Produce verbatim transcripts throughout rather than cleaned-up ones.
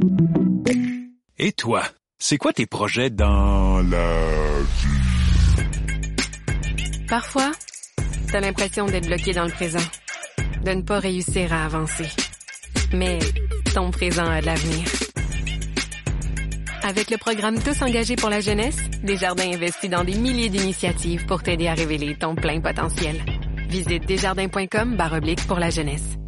Et toi, c'est quoi tes projets dans la vie? Parfois, t'as l'impression d'être bloqué dans le présent, de ne pas réussir à avancer. Mais ton présent a de l'avenir. Avec le programme Tous engagés pour la jeunesse, Desjardins investit dans des milliers d'initiatives pour t'aider à révéler ton plein potentiel. Visite desjardins.com barre oblique pour la jeunesse.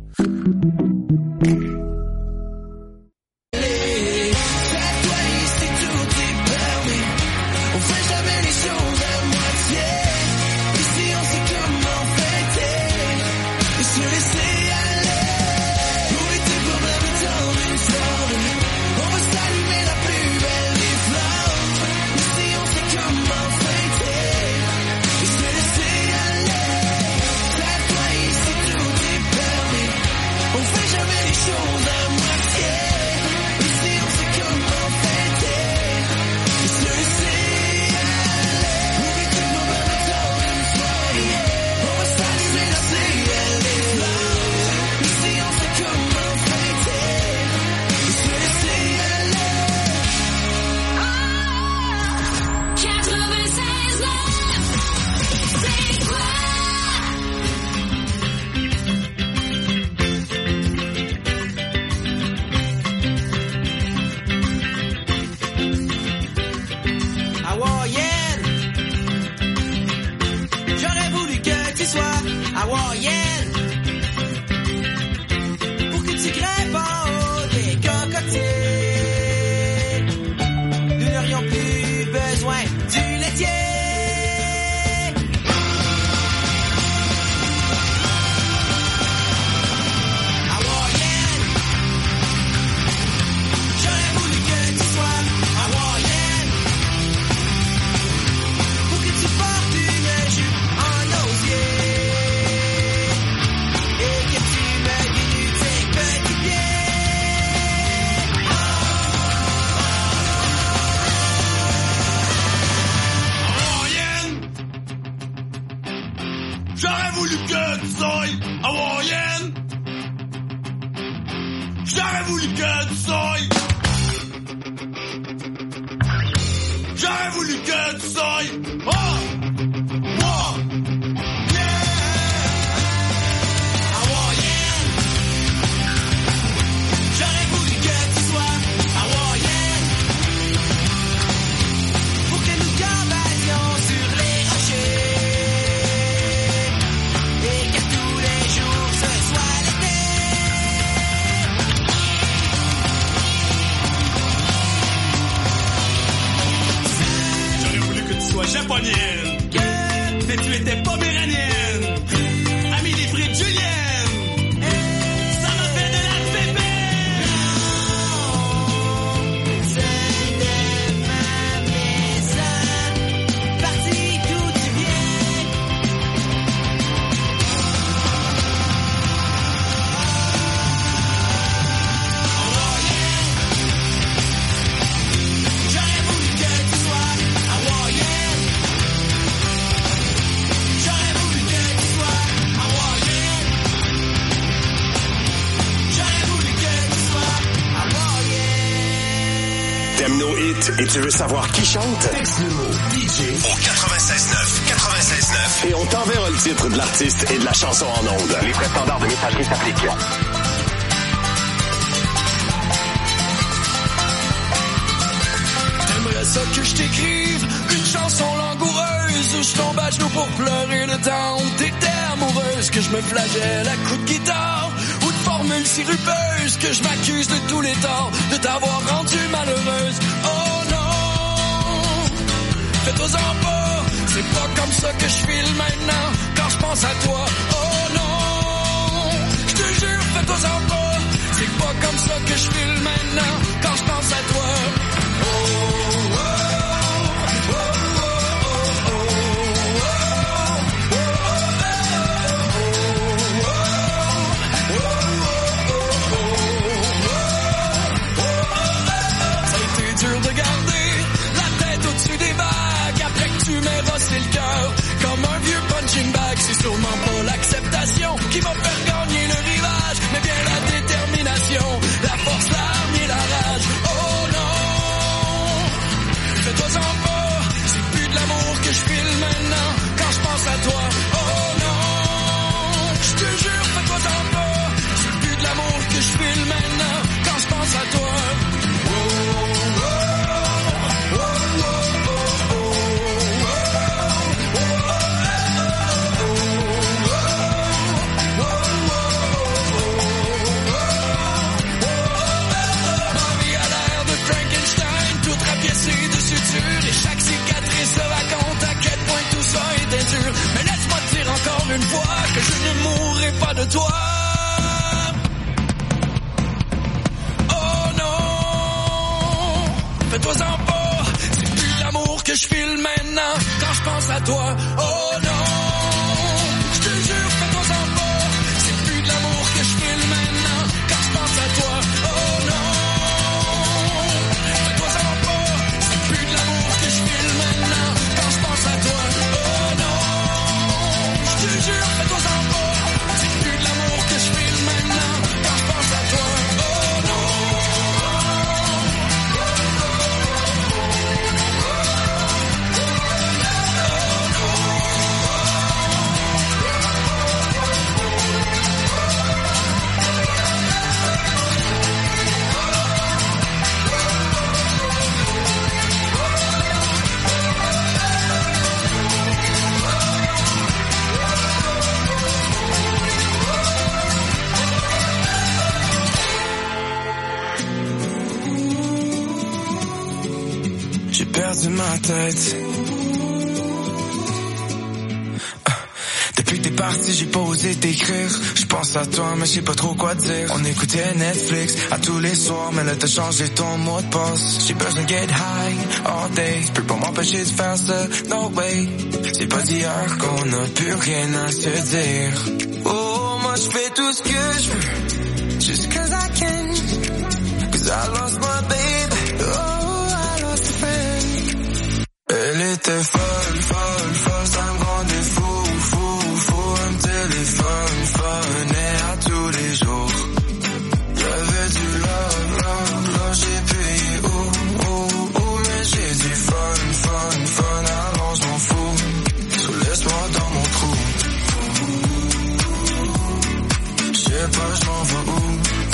Et tu veux savoir qui chante? Texte le mot D J au quatre-vingt-seize neuf quatre-vingt-seize neuf et on t'enverra le titre de l'artiste et de la chanson en ondes. Les frais standards de messagerie s'appliquent. T'aimerais ça que je t'écrive une chanson langoureuse où je tombe à genoux pour pleurer le temps où t'étais amoureuse, que je me flagelle à coups de guitare ou de formules sirupeuses, que je m'accuse de tous les torts de t'avoir rendue malheureuse. Oh non, fais-toi-en pas, c'est pas comme ça que je file maintenant quand je pense à toi. Oh non, je te jure, fais-toi-en pas, c'est pas comme ça que je file maintenant quand je pense à toi. Oh, oh, oh, oh, oh, ça a été dur de garder la tête au-dessus des vagues après que tu m'aies rossé le cœur comme un vieux punching bag. C'est sûrement pas l'acceptation qui va faire gagner le rivage, mais bien la détermination, la force, l'arme et la rage. fais-toi-en pas. C'est plus l'amour que je file maintenant quand je pense à toi. Oh non, je te jure, fais-toi-en pas. C'est plus de l'amour que je file maintenant quand je pense à toi. Oh non, fais-toi-en pas. C'est plus de l'amour que je file maintenant quand je pense à toi. Oh non, je te jure, fais-toi-en pas. C'est plus de l'amour que je file maintenant quand je pense à toi. Oh non. J'ai perdu ma tête. Depuis que t'es parti, j'ai pas osé t'écrire. Je pense à toi, mais je sais pas trop quoi dire. On écoutait Netflix à tous les soirs, mais là t'as changé ton mot de passe. J'ai besoin de get high all day. Je peux pas m'empêcher de faire ça, no way. C'est pas d'hier qu'on a plus rien à se dire. Oh, moi je fais tout ce que je veux, just cause I can. Cause I lost my baby. Oh, elle était folle, folle, folle, ça me rendait fou, fou, fou. Un téléphone, phone, et à tous les jours. Y'avait du love, love, love, j'ai payé, oh, oh, oh. Mais j'ai du fun, fun, fun, alors je m'en fous. So laisse-moi dans mon trou. J'sais pas, j'm'en vais où.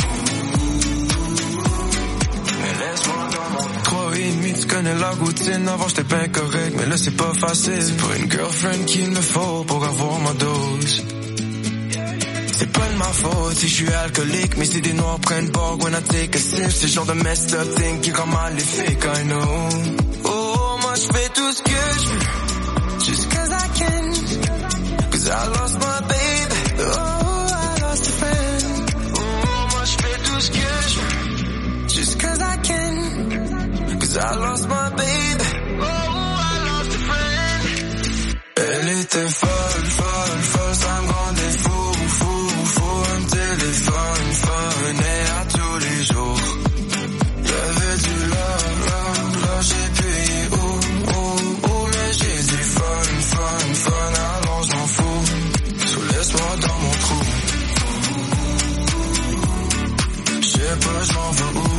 Tu connais la routine, avant j'étais pas correct, mais là c'est pas facile. C'est pour une girlfriend qu'il me faut pour avoir ma dose. C'est pas de ma faute si je suis alcoolique, mais si des noirs prennent pas when I take a sip. C'est le genre de messed up thing qui rend maléfique, I know. Oh, moi je fais tout ce que je veux, just cause I can. Cause I lost my baby, oh, I lost a friend. Oh, moi je fais tout ce que je veux, just cause I can. Cause I lost my baby. Oh, I lost a friend. Elle était folle, folle, folle, ça me rendait fou, fou, fou. Un téléphone, phone, et à tous les jours. Y'avait du love, love, love, j'ai payé, oh, oh, oh. Mais j'ai du fun, fun, fun, alors je m'en fous. So laisse-moi dans mon trou. J'sais pas, j'm'en vais où.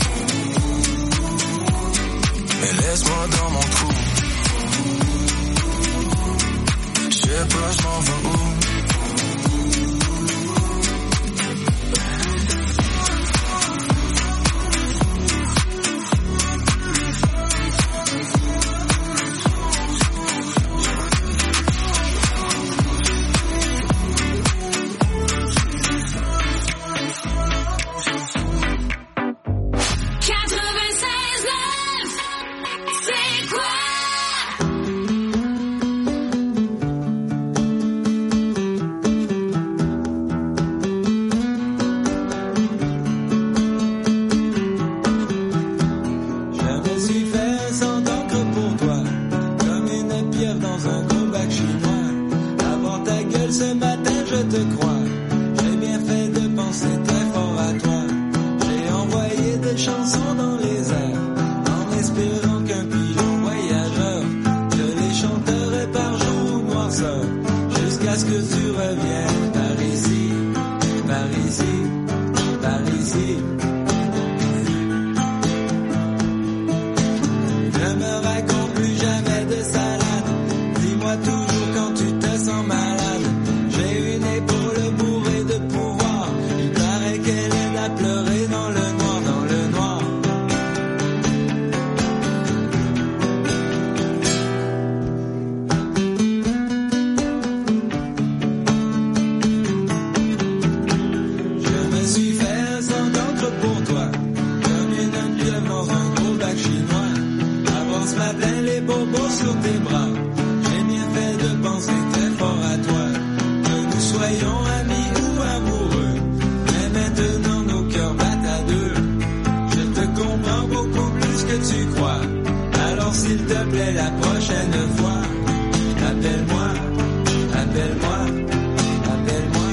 Mais laisse-moi dans mon trou. J'sais pas, j'm'en vais où. ce que tu crois. Alors s'il te plaît la prochaine fois, appelle-moi, appelle-moi, appelle-moi.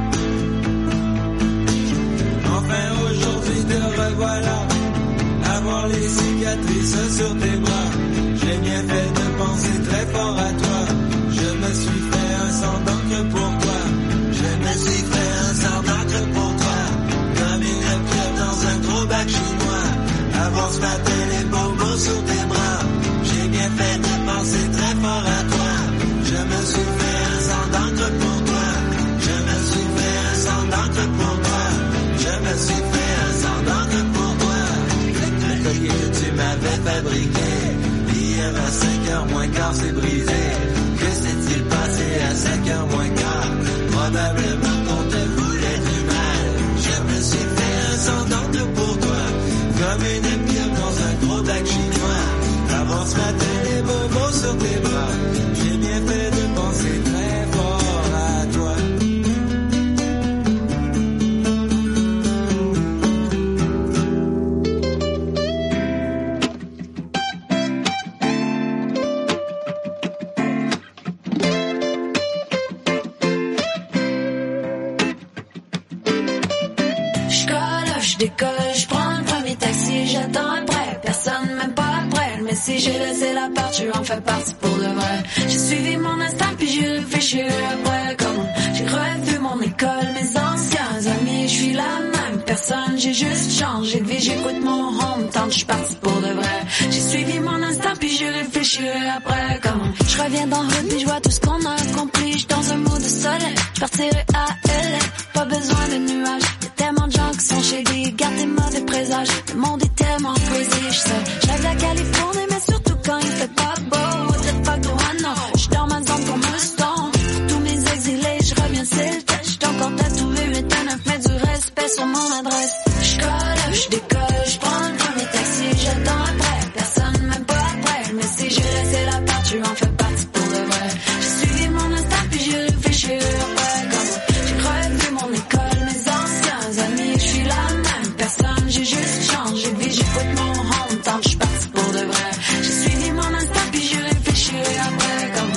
Enfin aujourd'hui te revoilà, avoir les cicatrices sur tes bras. J'ai bien fait de penser très fort à toi. Je me suis fait un sang d'encre pour toi. Je me suis fait un sang d'encre pour toi. Comme une pieuvre dans un gros bac chinois. Avoir ce matin les bobos sur tes bras. J'ai bien fait de penser très fort à toi. Je me suis fait un sang d'encre pour toi. Je me suis fait un sang d'encre pour toi. Je me suis fait un sang d'encre pour toi. Le collier que tu m'avais fabriqué, hier à cinq heures moins quart c'est brisé. Que s'est-il passé à cinq heures moins quart? Probablement qu'on te voulait du mal. Je me suis fait un sang d'encre pour toi. Comme une pieuvre dans un gros bac chinois. Avant ce matin les bobos sur tes bras. J'ai bien fait de penser très fort à toi. J'décolle, j'prends le premier taxi, j'attends après, personne même pas après. Mais si j'ai laissé la part, tu en fais partie pour de vrai. J'ai suivi mon instinct puis j'ai réfléchi après. Comme j'ai revu mon école, mes anciens amis, j'suis la même personne, j'ai juste changé de vie. J'écoute mon home, tant que j'suis partie pour de vrai. J'ai suivi mon instinct puis j'ai réfléchi après. Comme j'reviens dans le route puis j'vois tout ce qu'on a accompli. J'suis dans un mood de soleil, j'partirai à L A, pas besoin de nuages. Tellement de gens qui sont chez lui, garde tes mauvais présages. Le monde est tellement crazy, j'sais. J'rêve la Californie, mais surtout quand il fait pas beau. What the fuck do I know? J'suis dans ma zone comme un stone. Pour tous mes exilés, j'reviens c'est le test. J'suis encore tatoué huit à neuf, mais du respect sur mon adresse. J'colle, j'décolle, j'prends le premier taxi, j'attends après. Personne même pas après. Mais si j'ai laissé la part, tu en fais partie pour de vrai. J'ai suivi mon instinct, puis j'ai réfléchi après. Comme j'ai revu mon école, mes anciens amis, je suis la même personne, j'ai juste changé de vie, j'écoute mon home, tant que je suis partie pour de vrai. J'ai suivi mon instinct puis j'ai réfléchi après comme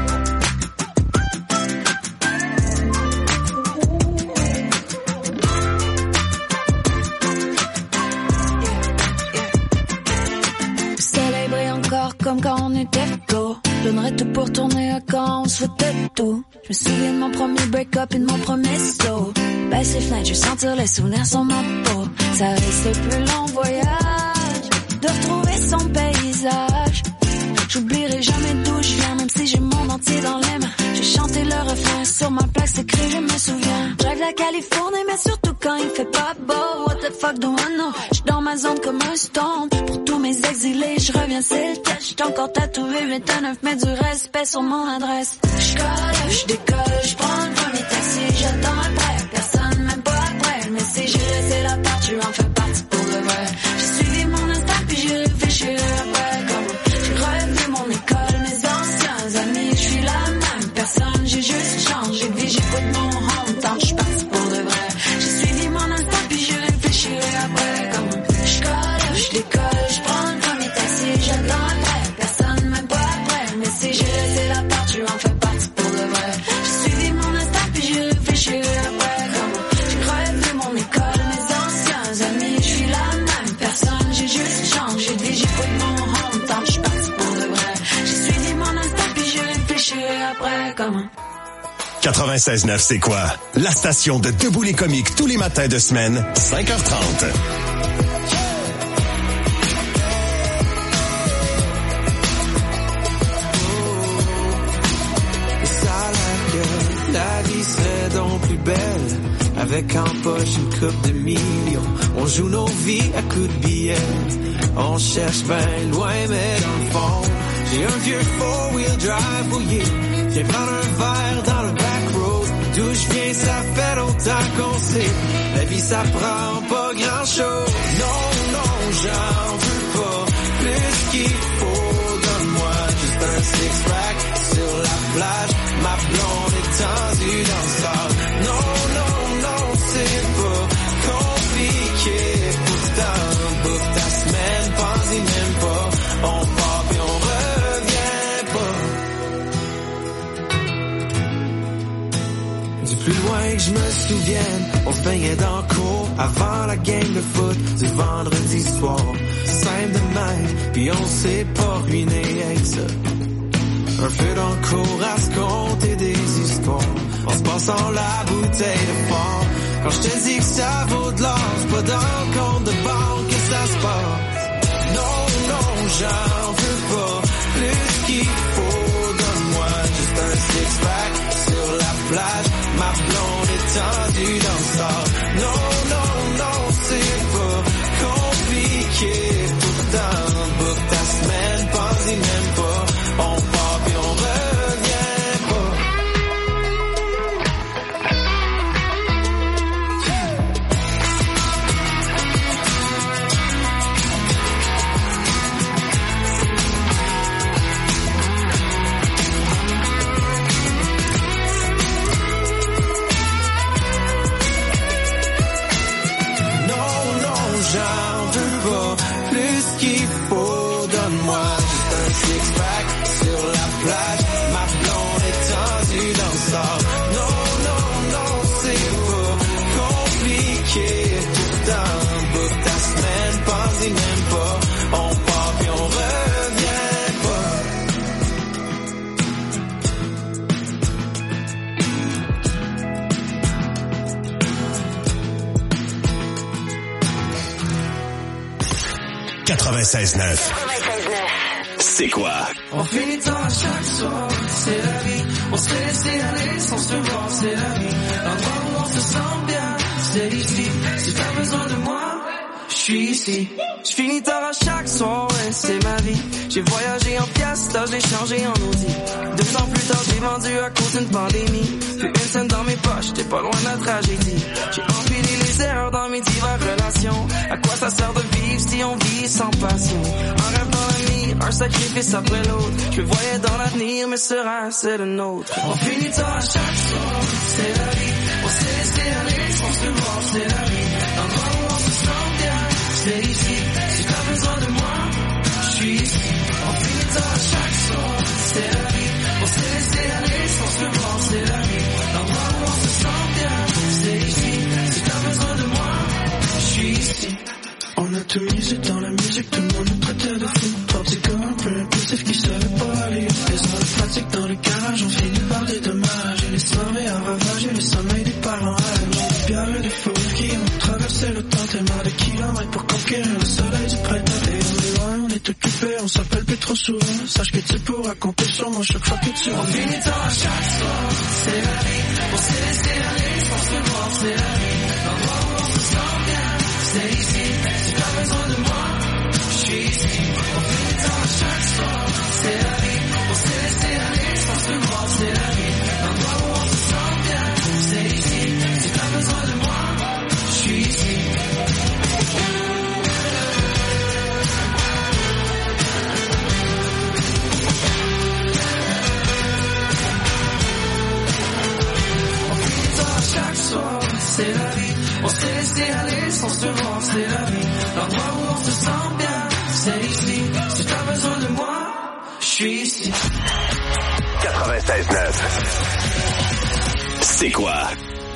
le soleil brille encore comme quand on était go. Je donnerais tout pour tourner à quand on souhaitait tout. Je me souviens de mon premier break-up et de mon premier saut. Baisse les fenêtres, je vais sentir les souvenirs sur ma peau. Ça reste le plus long voyage, de retrouver son paysage. J'oublierai jamais d'où je viens, même si j'ai mon entier dans les mains. J'ai chanté le refrain, sur ma plaque c'est écrit, je me souviens. J'arrive la Californie, mais surtout quand il fait pas beau. What the fuck do I know? J'suis dans ma zone comme un stone. Pour tous mes exilés, je reviens c'est le test. J'suis encore tatoué huit à neuf, mais du respect sur mon adresse. J'colle, j'décolle, j'prends le premier taxi, j'attends après. Personne même pas après, mais si j'ai laissé la part, tu en fais partie pour de vrai. J'ai suivi mon instinct puis j'ai réfléchi après. Comme j'ai revu mon école, mes anciens amis, je suis la même personne, j'ai juste changé de vie, j'écoute mon home, tant que je suis partie pour de vrai. J'ai suivi mon instinct puis j'ai réfléchi après. Comme j'colle, j'décolle, j'prends le premier taxi, j'attends après. Personne même pas après, mais si j'ai laissé la part, tu en fais partie pour de vrai. J'ai suivi mon instinct puis j'ai réfléchi après. Comme j'ai revu mon école, mes anciens amis, je suis la même personne, j'ai juste changé de vie, j'écoute mon home, tant que je suis partie pour de vrai. J'ai suivi mon instinct puis j'ai réfléchi après. Comme quatre-vingt-seize neuf, c'est quoi? La station de Debout les comiques tous les matins de semaine, cinq heures trente. La vie serait donc plus belle avec en poche une coupe de millions. On joue nos vies à coups de billets. On cherche bien loin mais dans le fond j'ai un vieux four-wheel drive rouillé. Viens prendre un verre dans le back road. D'où je viens ça fait longtemps qu'on sait. La vie ça prend pas grand chose. Non, non, j'en veux pas plus qu'il faut. Donne-moi juste un six-pack sur la plage. Ma blonde est tendue dans le sable. Non, non, non, c'est pas compliqué. Pourtant, bouffe ta semaine, pense-y Plus loin que je me souvienne, on se baignait dans le cours avant la game de foot du vendredi soir. Simple de même, puis on s'est pas ruiné avec ça. Un feu dans le cours à se compter des histoires. En se passant la bouteille de fort. Quand je te dis que ça vaut de l'or, c'est pas dans le compte de banque que ça se passe. Non, non, j'en veux pas plus qu'il faut. Donne-moi juste un six-pack sur la plage. Ma blonde est tendue dans le sable. Non, non, non, c'est pas compliqué. Pourtant, book ta semaine, pense-y même pas. On part puis on revient pas. J'en veux pas plus qu'il faut. Donne-moi juste un six-pack sur la plage. Ma blonde est tendue dans le sable. Non, non, non, c'est pas compliqué. Pourtant, book ta semaine, pense-y même pas. On part puis on revient pas. quatre-vingt-seize neuf. C'est quoi? On finit tard à chaque soir, c'est la vie. On se fait laisser aller sans se voir, c'est la vie. L'endroit où on se sent bien, c'est ici. Si t'as besoin de moi, je suis ici. Je finis tard à chaque soir, ouais, c'est ma vie. J'ai voyagé en Fiesta, j'ai changé en Audi. Deux ans plus tard, j'ai vendu à cause d'une pandémie. Puis une scène dans mes poches, t'es pas loin de la tragédie. J'ai empilé les erreurs dans mes diverses relations. À quoi ça sert de vivre si on vit sans passion? Un rêve dans la nuit, un sacrifice après l'autre. Je le voyais dans l'avenir, mais sera-ce le nôtre? On finit tard à chaque soir, c'est la vie. On s'est laissé aller sans se voir, c'est la vie. L'endroit où on se sent bien, c'est ici. Si t'as besoin de moi, je suis ici. On finit tard à chaque soir, c'est la vie. On s'est laissé aller sans se voir, c'est la vie. L'endroit où on se sent bien, c'est ici. Si t'as besoin de moi, je suis ici. On a tout misé dans la musique, tout le monde nous traitait de fou. Trois petits gars un peu impulsifs qui savaient pas aller. Les heures de pratique dans les garages, on finit par des dommages. Et les soirées à ravager, le sommeil des parents âgés. Des bières et des fous qui ont traversé le temps, tellement de kilomètres pour conquérir le soleil du printemps. Et on est loin, on est occupé, on s'appelle plus trop souvent. Sache que tu pourras compter sur moi chaque fois que tu reviens. On finit tard à chaque soir, c'est la vie. On s'est laissé aller sans se voir, c'est la vie. L'endroit où on se sent bien, c'est ici. Si t'as besoin de moi, je suis ici. On finit tard à chaque soir, c'est la vie. On s'est laissé aller sans se voir, c'est la vie. L'endroit où on se sent bien, c'est ici. Si t'as besoin de moi, je suis ici. On finit tard à chaque soir, c'est la vie. On s'est laissé aller sans se voir, c'est la vie. L'endroit où on se sent bien, c'est ici. Si t'as besoin de moi, je suis ici. quatre-vingt-seize neuf. C'est quoi?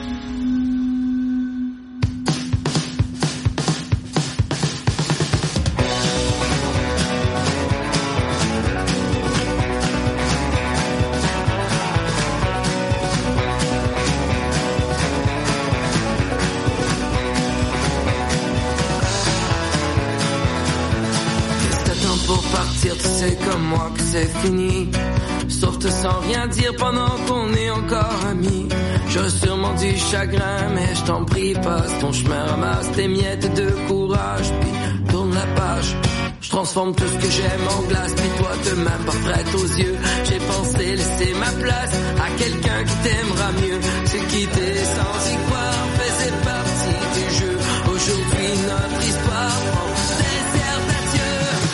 Tu sais comme moi que c'est fini. Sauf te sans rien dire pendant qu'on est encore amis. J'aurais sûrement du chagrin, mais je t'en prie, passe ton chemin, ramasse tes miettes de courage, puis tourne la page. Je transforme tout ce que j'aime en glace, puis toi te m'importerais aux yeux. J'ai pensé laisser ma place à quelqu'un qui t'aimera mieux. Se quitter sans y croire faisait partie du jeu. Aujourd'hui notre histoire prend des airs d'adieu.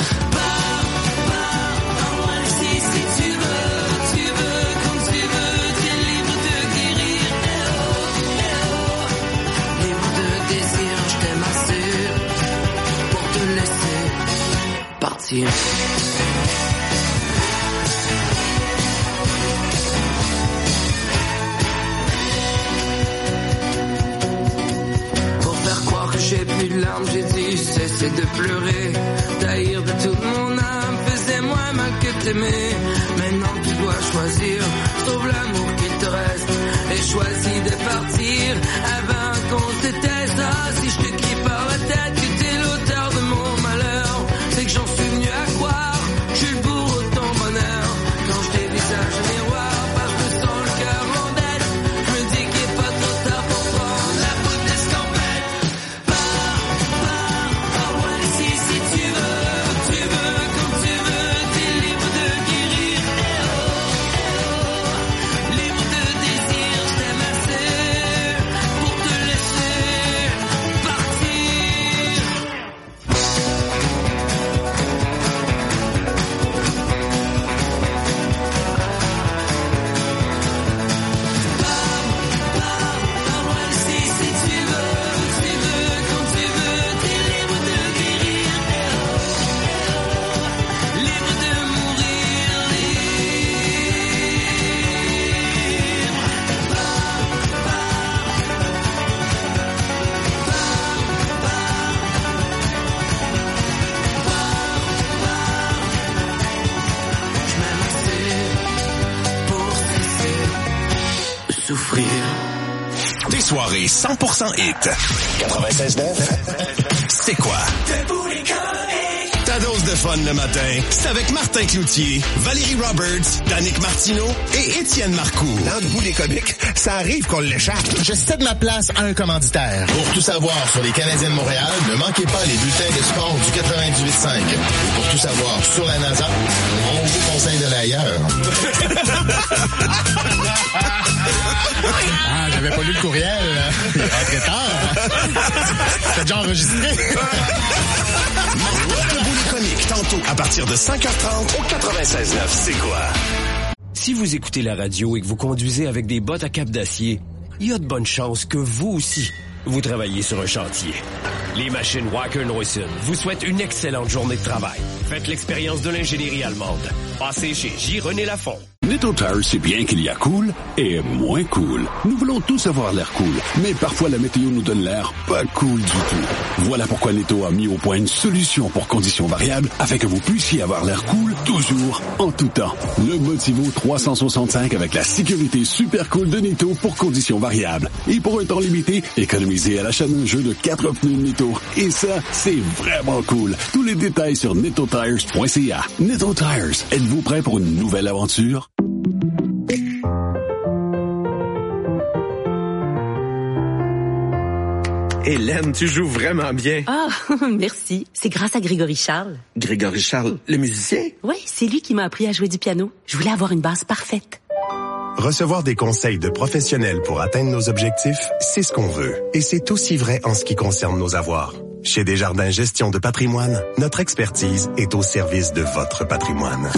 Partir. pleurer. Taillir de toute mon âme faisait moins mal que t'aimer. Maintenant tu dois choisir, sauve l'amour qu'il te reste et choisis de partir avant qu'on se déteste. Ah, si je te crie par la tête que t'es l'auteur de mon malheur, c'est que j'en suis venu à croire que je suis le bourreau de ton bonheur. Quand je dévisage le miroir, parce que je me sens le cœur en dette, je me dis qu'il est pas trop tard pour prendre la route d'escampette. Pars, pars, pars loin d'ici si tu veux, tu veux, comme tu veux, t'es libre de guérir. Eh oh, eh oh, libre de désir, je t'aime assez pour te laisser partir. Pars loin d'ici si tu veux, tu veux, comme tu veux, t'es libre de guérir. Eh oh, eh oh, libre de mourir, libre. Pars, pars, je m'aime assez pour cesser de souffrir. Des soirées cent pour cent hit. quatre-vingt-seize neuf. C'est quoi? Ta dose de fun le matin, c'est avec Martin Cloutier, Valérie Roberts, Danick Martineau et Étienne Marcoux. Dans le bout des comiques, ça arrive qu'on l'échappe. Je cède ma place à un commanditaire. Pour tout savoir sur les Canadiens de Montréal, ne manquez pas les bulletins de sport du quatre-vingt-dix-huit cinq. Et pour tout savoir sur la NASA, on vous conseille d'aller ailleurs. Ah, j'avais pas lu le courriel. Il est rentré tard. C'était déjà enregistré. Le bout des comiques, tantôt, à partir de cinq heures trente au quatre-vingt-seize neuf. C'est quoi? Si vous écoutez la radio et que vous conduisez avec des bottes à cap d'acier, il y a de bonnes chances que vous aussi, vous travaillez sur un chantier. Les machines Wacker Neuson vous souhaitent une excellente journée de travail. Faites l'expérience de l'ingénierie allemande. Passez chez J. René Lafont. Netto Tires sait bien qu'il y a cool et moins cool. Nous voulons tous avoir l'air cool, mais parfois la météo nous donne l'air pas cool du tout. Voilà pourquoi Netto a mis au point une solution pour conditions variables afin que vous puissiez avoir l'air cool toujours, en tout temps. Le Motivo trois cent soixante-cinq avec la sécurité super cool de Netto pour conditions variables. Et pour un temps limité, économisez à l'achat d'un jeu de quatre pneus Netto. Et ça, c'est vraiment cool. Tous les détails sur netto tires point c a. Netto Tires, êtes-vous prêt pour une nouvelle aventure? Hélène, tu joues vraiment bien. Ah, merci. C'est grâce à Grégory Charles. Grégory Charles, le musicien? Oui, c'est lui qui m'a appris à jouer du piano. Je voulais avoir une base parfaite. Recevoir des conseils de professionnels pour atteindre nos objectifs, c'est ce qu'on veut. Et c'est aussi vrai en ce qui concerne nos avoirs. Chez Desjardins Gestion de patrimoine, notre expertise est au service de votre patrimoine.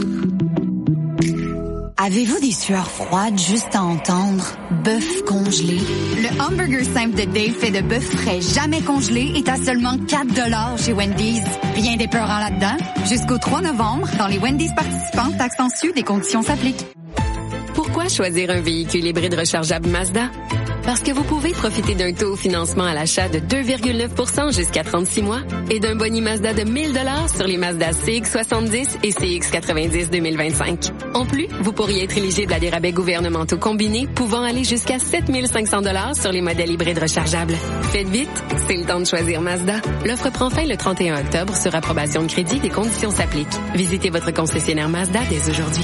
Avez-vous des sueurs froides juste à entendre? Bœuf congelé. Le hamburger simple de Dave fait de bœuf frais jamais congelé est à seulement quatre dollars chez Wendy's. Rien d'épeurant là-dedans. Jusqu'au trois novembre, dans les Wendy's participants, taxes en su, des conditions s'appliquent. Pourquoi choisir un véhicule hybride rechargeable Mazda? Parce que vous pouvez profiter d'un taux au financement à l'achat de deux virgule neuf pour cent jusqu'à trente-six mois et d'un boni Mazda de mille dollars sur les Mazda C X soixante-dix et C X quatre-vingt-dix deux mille vingt-cinq. En plus, vous pourriez être éligible à des rabais gouvernementaux combinés pouvant aller jusqu'à sept mille cinq cents dollars sur les modèles hybrides rechargeables. Faites vite, c'est le temps de choisir Mazda. L'offre prend fin le trente et un octobre sur approbation de crédit, des conditions s'appliquent. Visitez votre concessionnaire Mazda dès aujourd'hui.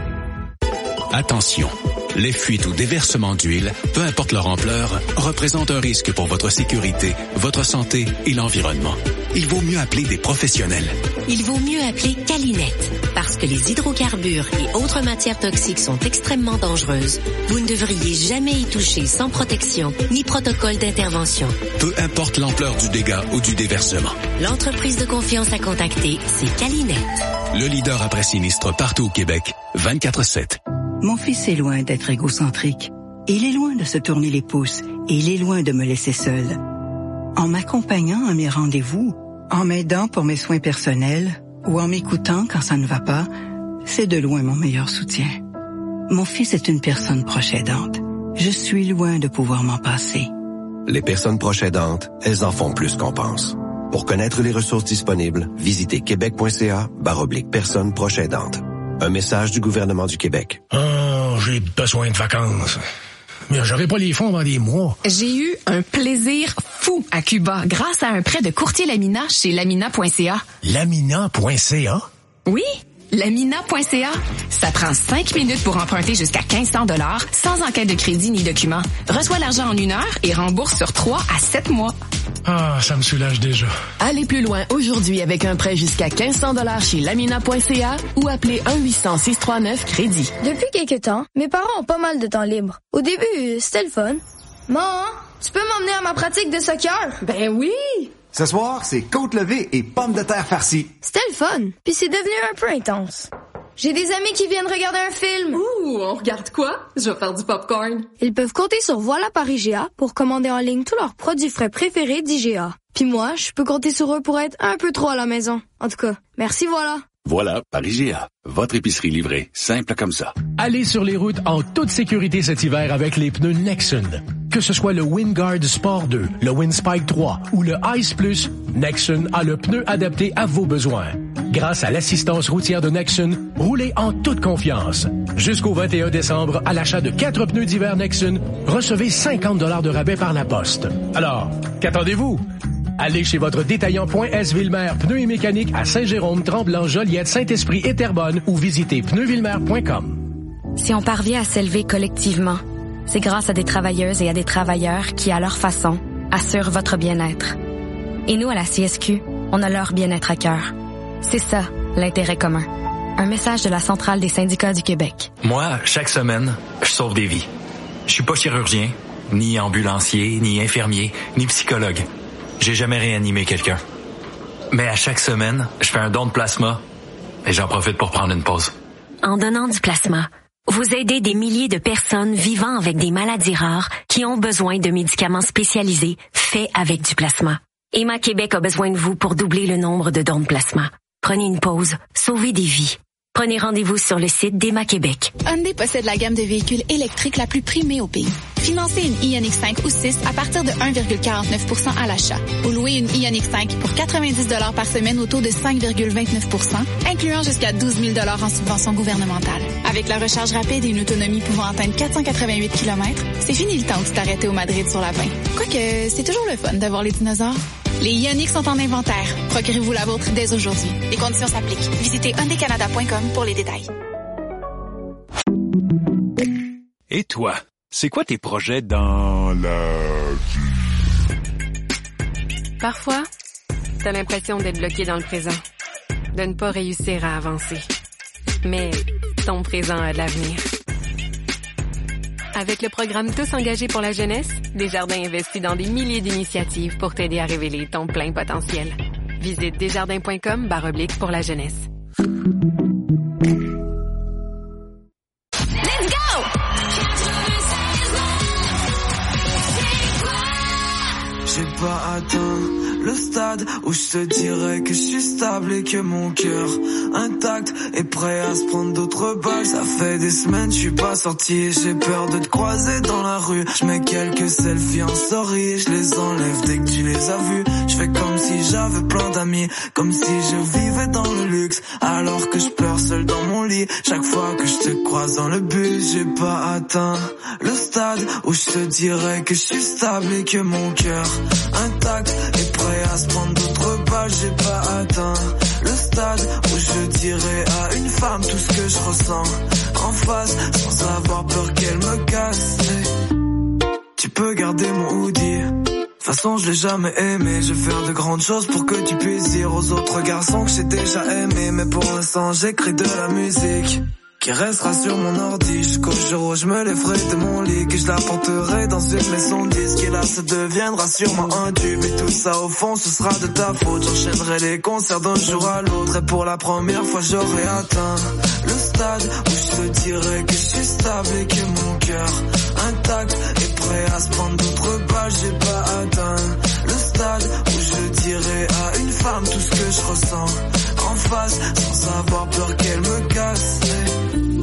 Attention, les fuites ou déversements d'huile, peu importe leur ampleur, représentent un risque pour votre sécurité, votre santé et l'environnement. Il vaut mieux appeler des professionnels. Il vaut mieux appeler Calinette, parce que les hydrocarbures et autres matières toxiques sont extrêmement dangereuses. Vous ne devriez jamais y toucher sans protection ni protocole d'intervention. Peu importe l'ampleur du dégât ou du déversement. L'entreprise de confiance à contacter, c'est Calinette. Le leader après sinistre partout au Québec, vingt-quatre sept. Mon fils est loin d'être égocentrique. Il est loin de se tourner les pouces et il est loin de me laisser seul. En m'accompagnant à mes rendez-vous, en m'aidant pour mes soins personnels ou en m'écoutant quand ça ne va pas, c'est de loin mon meilleur soutien. Mon fils est une personne proche aidante. Je suis loin de pouvoir m'en passer. Les personnes proches aidantes, elles en font plus qu'on pense. Pour connaître les ressources disponibles, visitez québec.ca barre oblique personnes proches aidantes. Un message du gouvernement du Québec. Oh, j'ai besoin de vacances. Mais j'aurai pas les fonds avant des mois. J'ai eu un plaisir fou à Cuba grâce à un prêt de courtier Lamina chez lamina point c a. lamina point c a? Oui, lamina point c a. Ça prend cinq minutes pour emprunter jusqu'à quinze cents dollars sans enquête de crédit ni document. Reçois l'argent en une heure et rembourse sur trois à sept mois. Ah, ça me soulage déjà. Allez plus loin aujourd'hui avec un prêt jusqu'à quinze cents dollars chez lamina point c a ou appelez un huit cents six cent trente-neuf crédit. Depuis quelques temps, mes parents ont pas mal de temps libre. Au début, c'était le fun. Maman, tu peux m'emmener à ma pratique de soccer? Ben oui! Ce soir, c'est côte levée et pommes de terre farcies. C'était le fun, puis c'est devenu un peu intense. J'ai des amis qui viennent regarder un film. Ouh, on regarde quoi? Je vais faire du popcorn. Ils peuvent compter sur Voilà par I G A pour commander en ligne tous leurs produits frais préférés d'I G A. Puis moi, je peux compter sur eux pour être un peu trop à la maison. En tout cas, merci Voilà. Voilà par I G A. Votre épicerie livrée, simple comme ça. Allez sur les routes en toute sécurité cet hiver avec les pneus Nexen. Que ce soit le Wingard Sport deux, le Windspike trois ou le Ice Plus, Nexen a le pneu adapté à vos besoins. Grâce à l'assistance routière de Nexen, roulez en toute confiance. Jusqu'au vingt et un décembre, à l'achat de quatre pneus d'hiver Nexen, recevez cinquante dollars de rabais par la poste. Alors, qu'attendez-vous? Allez chez votre détaillant Point S Villemer Pneus et Mécanique à Saint-Jérôme, Tremblant, Joliette, Saint-Esprit et Terrebonne ou visitez pneus villemer point com. Si on parvient à s'élever collectivement, c'est grâce à des travailleuses et à des travailleurs qui, à leur façon, assurent votre bien-être. Et nous, à la C S Q, on a leur bien-être à cœur. C'est ça, l'intérêt commun. Un message de la Centrale des syndicats du Québec. Moi, chaque semaine, je sauve des vies. Je suis pas chirurgien, ni ambulancier, ni infirmier, ni psychologue. J'ai jamais réanimé quelqu'un. Mais à chaque semaine, je fais un don de plasma et j'en profite pour prendre une pause. En donnant du plasma, vous aidez des milliers de personnes vivant avec des maladies rares qui ont besoin de médicaments spécialisés faits avec du plasma. Emma Québec a besoin de vous pour doubler le nombre de dons de plasma. Prenez une pause, sauvez des vies. Prenez rendez-vous sur le site d'Emma Québec. Hyundai possède la gamme de véhicules électriques la plus primée au pays. Financez une Ioniq cinq ou six à partir de un virgule quarante-neuf pour cent à l'achat. Ou louez une Ioniq cinq pour quatre-vingt-dix dollars par semaine au taux de cinq virgule vingt-neuf pour cent, incluant jusqu'à douze mille dollars en subvention gouvernementale. Avec la recharge rapide et une autonomie pouvant atteindre quatre cent quatre-vingt-huit kilomètres, c'est fini le temps où tu t'arrêtais au Madrid sur la vingt. Quoique, c'est toujours le fun d'avoir les dinosaures. Les Ioniq sont en inventaire. Procurez-vous la vôtre dès aujourd'hui. Les conditions s'appliquent. Visitez hyundai canada point com pour les détails. Et toi, c'est quoi tes projets dans la vie? Parfois, t'as l'impression d'être bloqué dans le présent, de ne pas réussir à avancer. Mais ton présent a de l'avenir. Avec le programme Tous engagés pour la jeunesse, Desjardins investit dans des milliers d'initiatives pour t'aider à révéler ton plein potentiel. Visite desjardins point com barre oblique pour la jeunesse. Let's go! J'ai pas atteint le stade où je te dirais que je suis stable et que mon cœur intact est prêt à se prendre d'autres balles. Ça fait des semaines je suis pas sorti et j'ai peur de te croiser dans la rue. Je mets quelques selfies en story et je les enlève dès que tu les as vus. Je fais comme si j'avais plein d'amis, comme si je vivais dans le luxe, alors que je pleure seul dans mon lit chaque fois que je te croise dans le bus. J'ai pas atteint le stade où je te dirais que je suis stable et que mon cœur intact et prêt à se prendre d'autres balles. J'ai pas atteint le stade où je dirais à une femme tout ce que je ressens en face sans avoir peur qu'elle me casse. Tu peux garder mon hoodie, de toute façon je l'ai jamais aimé. Je vais faire de grandes choses pour que tu puisses dire aux autres garçons que j'ai déjà aimé. Mais pour l'instant j'écris de la musique qui restera sur mon ordi jusqu'au jour où je me lèverai de mon lit, que je la porterai dans une maison de disques. Et là ça deviendra sûrement un tube, et tout ça au fond ce sera de ta faute. J'enchaînerai les concerts d'un jour à l'autre, et pour la première fois j'aurai atteint le stade où je te dirais que je suis stable et que mon cœur intact est prêt à se prendre d'autres balles. J'ai pas atteint le stade où je dirais à une femme tout ce que je ressens en face sans avoir peur qu'elle me casse.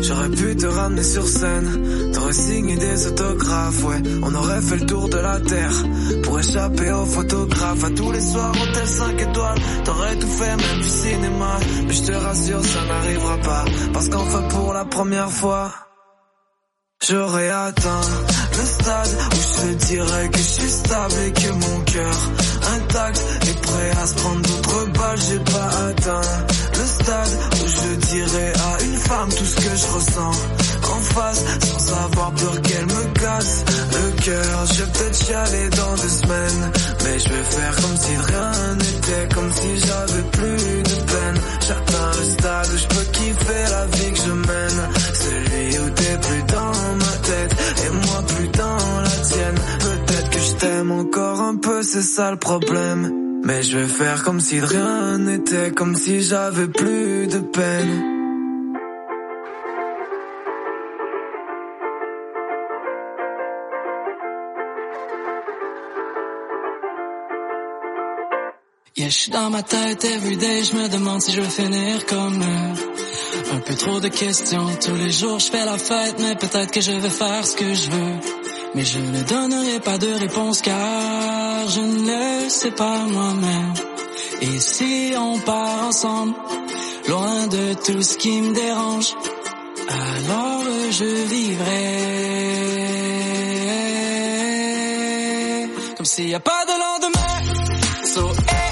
J'aurais pu te ramener sur scène, t'aurais signé des autographes, ouais. On aurait fait le tour de la terre pour échapper aux photographes. À tous les soirs, hôtel cinq étoiles, t'aurais tout fait, même du cinéma. Mais je te rassure, ça n'arrivera pas, parce qu'enfin pour la première fois, j'aurais atteint le stade où je te dirais que je suis stable et que mon cœur intact est prêt à se prendre d'autres balles. J'ai pas atteint le stade où je dirais à une femme tout ce que je ressens en face, sans avoir peur qu'elle me casse le cœur. Je vais peut-être chialer dans deux semaines, mais je vais faire comme si de rien n'était, comme si j'avais plus de peine. J'atteins le stade où je peux kiffer la vie que je mène, celui où t'es plus dans ma tête et moi plus dans la tienne. Peut-être que je t'aime encore un peu, c'est ça le problème, mais je vais faire comme si de rien n'était, comme si j'avais plus de peine. Yeah, je suis dans ma tête everyday, je me demande si je vais finir comme eux. Un peu trop de questions, tous les jours je fais la fête, mais peut-être que je vais faire ce que je veux. Mais je ne donnerai pas de réponse car je ne le sais pas moi-même. Et si on part ensemble, loin de tout ce qui me dérange, alors je vivrai comme s'il n'y a pas de lendemain. So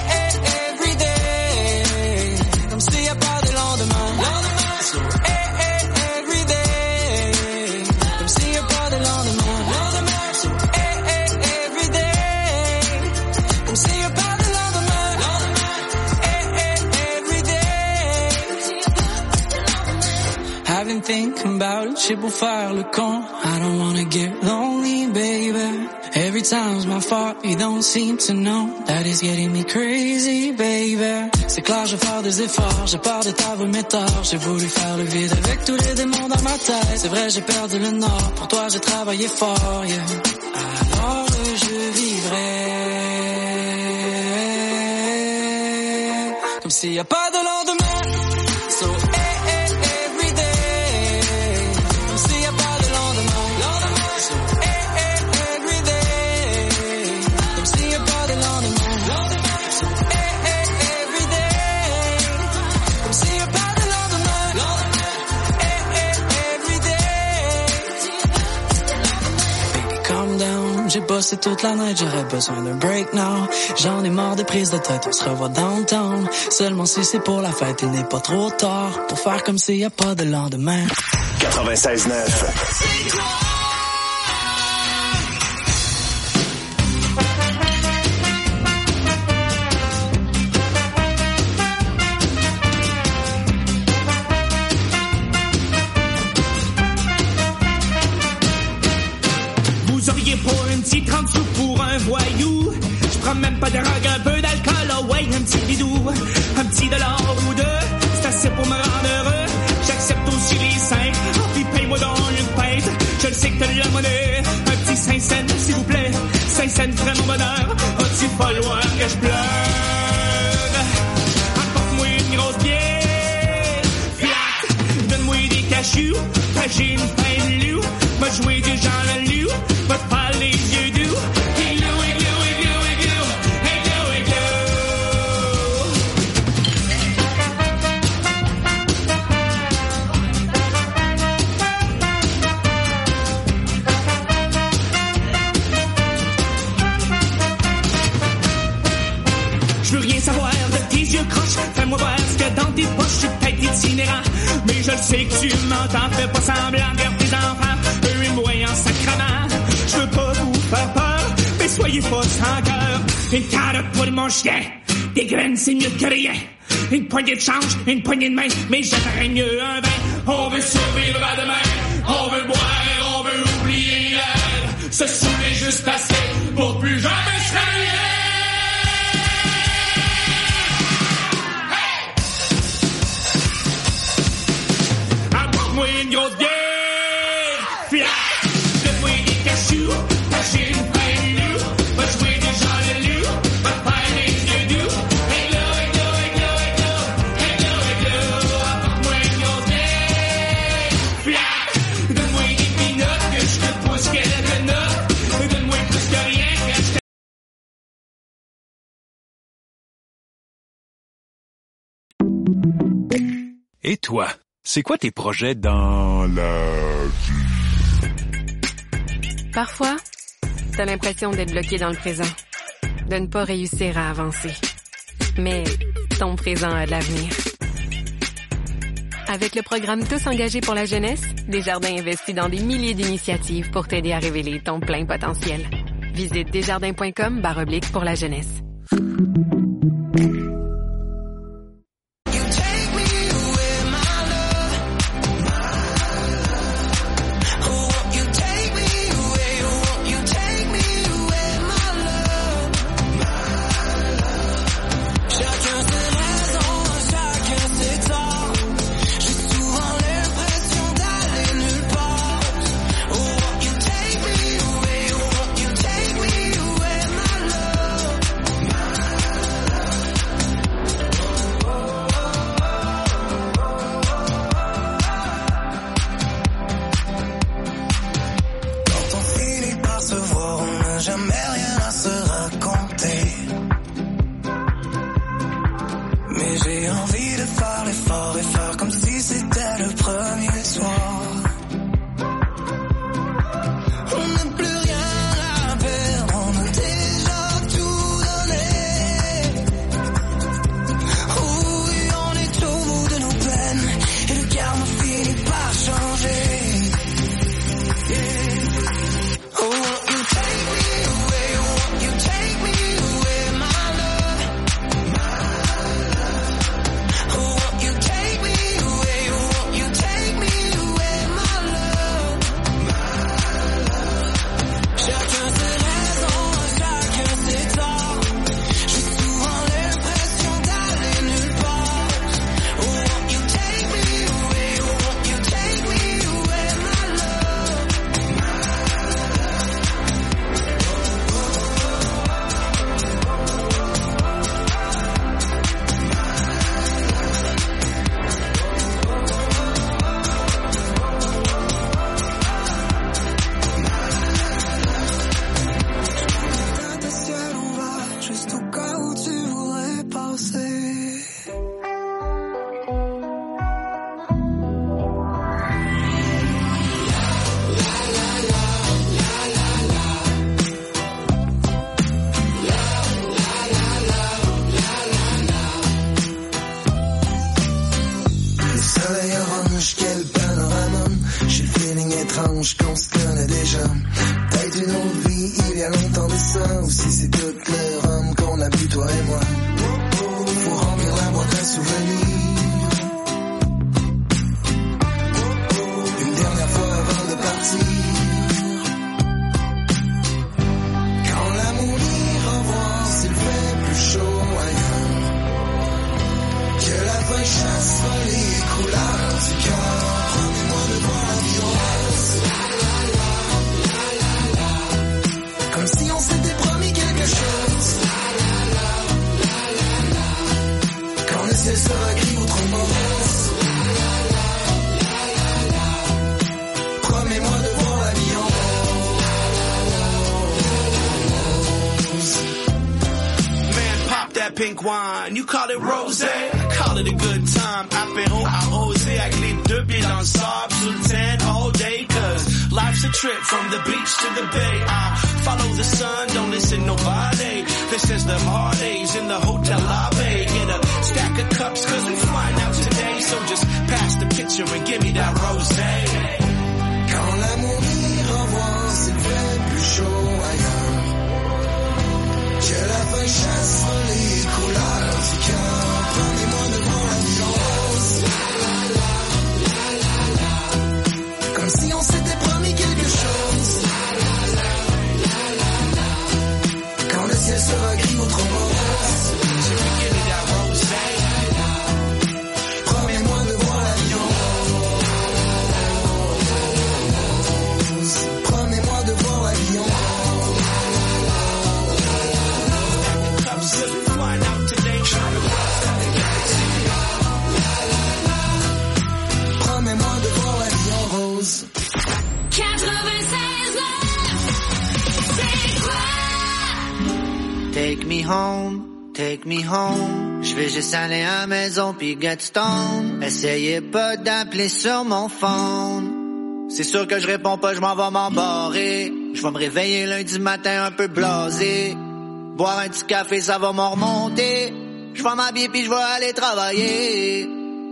thinking about it, shit pour faire le con. I don't wanna get lonely, baby. Every time's my fault, you don't seem to know that is getting me crazy, baby. C'est clair, je vais faire des efforts, j'ai peur de t'avouer mes torts. J'ai voulu faire le vide avec tous les démons dans ma tête. C'est vrai, j'ai perdu le nord, pour toi j'ai travaillé fort, yeah. Alors je vivrai comme s'il n'y a pas de lendemain. So, j'ai bossé toute la nuit, j'aurais besoin d'un break now. J'en ai marre des prises de tête, on se revoit downtown. Seulement si c'est pour la fête, il n'est pas trop tard pour faire comme s'il n'y a pas de lendemain. quatre-vingt-seize neuf. Petit trente sous pour un voyou. Je prends même pas de drogue, un peu d'alcool, oh ouais, un petit bidou. Un petit dollar ou deux, c'est assez pour me rendre heureux. J'accepte aussi les cinq, oh puis paye-moi dans une pinte. Je le sais que t'as de la monnaie, un petit cinq cents s'il vous plaît. Cinq cents ferait mon bonheur, oh-tu pas loin que je pleure. Apporte-moi une grosse bière, flat. Donne-moi des cachous, j'ai une pain de loup. Va jouer du genre le loup, va te parler les yeux doux. Hey glou, hey glou, hey glou, hey glou, hey glou, hey glou. Je veux rien savoir de tes yeux croches, fais-moi voir ce que dans tes poches, je suis peut-être itinérant, mais je le sais que tu m'entends, fais pas semblant vers tes enfants. Eux et moi en sacrament, je veux pas vous faire peur, mais soyez pas sans cœur. Une carotte pour mon chien, des graines c'est mieux que rien. Une poignée de change, une poignée de main, mais j'aimerais mieux un vin. On veut survivre à demain, on veut boire, on veut oublier hier. Se saouler juste assez pour plus jamais se réveiller. Hey! Apporte-moi une grosse bière. Et toi, c'est quoi tes projets dans la vie? Parfois, t'as l'impression d'être bloqué dans le présent, de ne pas réussir à avancer. Mais ton présent a de l'avenir. Avec le programme Tous engagés pour la jeunesse, Desjardins investit dans des milliers d'initiatives pour t'aider à révéler ton plein potentiel. Visite desjardins.com barre oblique pour la jeunesse. Pink wine, you call it rosé, I call it a good time. Apéro à oser, avec les deux pieds dans le sable, sous le tan all day, cause life's a trip from the beach to the bay. I follow the sun, don't listen to nobody. This is the holidays in the hotel lobby. Get a stack of cups, cause we flying out today. So just pass the picture and give me that rosé. Quand l'amour y revoit, s'il fait plus chaud ailleurs. Que la feuille chassera les couleurs du cœur. Prenez-moi devant la violence. Comme si on s'était promis quelque chose. Quand le ciel sera gris ou trop morose. Promets-moi de voir la violence. Promets-moi de voir la violence. Promets-moi de voir la vie en rose. quatre-vingt-seize neuf, c'est quoi? Take me home, take me home. Je vais juste aller à la maison pis get stone. Essayez pas d'appeler sur mon phone. C'est sûr que je réponds pas, je m'en vais m'embarrer. Je vais me réveiller lundi matin un peu blasé. Boire un petit café, ça va m'en remonter. Je vais m'habiller pis je vais aller travailler.